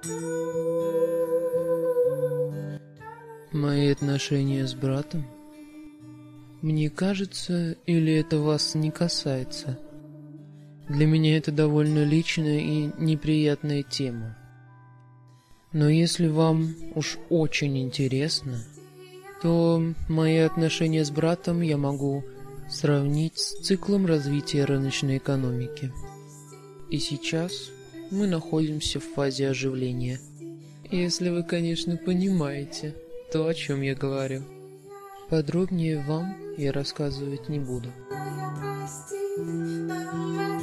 Мои отношения с братом? Мне кажется, или это вас не касается? Для меня это довольно личная и неприятная тема. Но если вам уж очень интересно, то мои отношения с братом я могу сравнить с циклом развития рыночной экономики. И сейчас мы находимся в фазе оживления. Если вы, конечно, понимаете то, о чем я говорю. Подробнее вам я рассказывать не буду.